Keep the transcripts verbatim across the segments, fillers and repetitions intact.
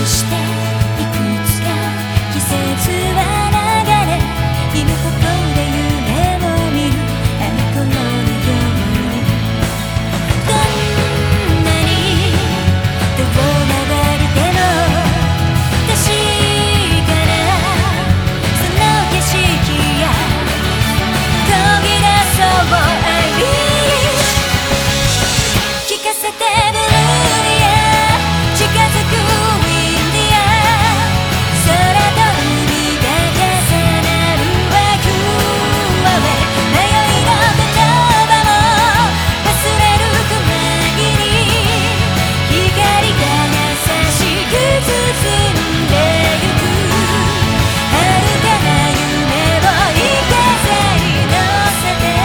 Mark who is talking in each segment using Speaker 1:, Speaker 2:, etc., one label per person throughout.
Speaker 1: していくつか季節は流れ、今ここで夢を見るあの頃のように、どんなにどう回りても確かなその景色や途切れそう愛聞かせてブルーリア近づくウィンディア空と海が重なるワクワク迷いの言葉も忘れるくらいに光が優しく包んでゆく遥かな夢をい風に乗せて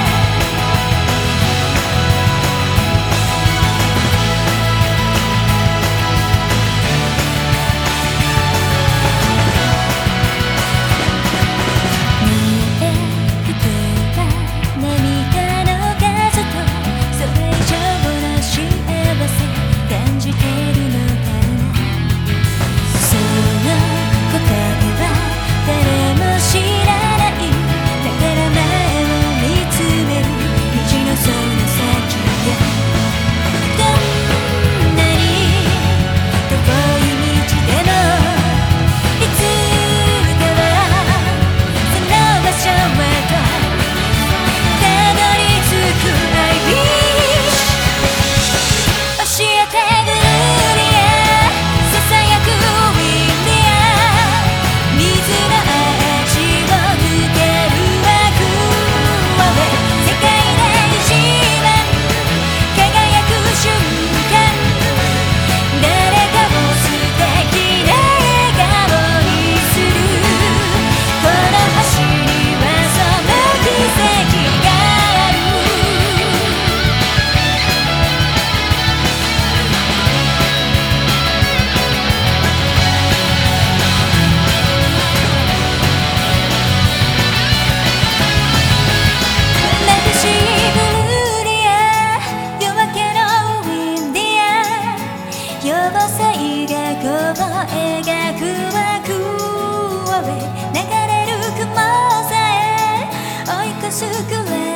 Speaker 1: 描くワクワク流れる雲さえ追い越すくらい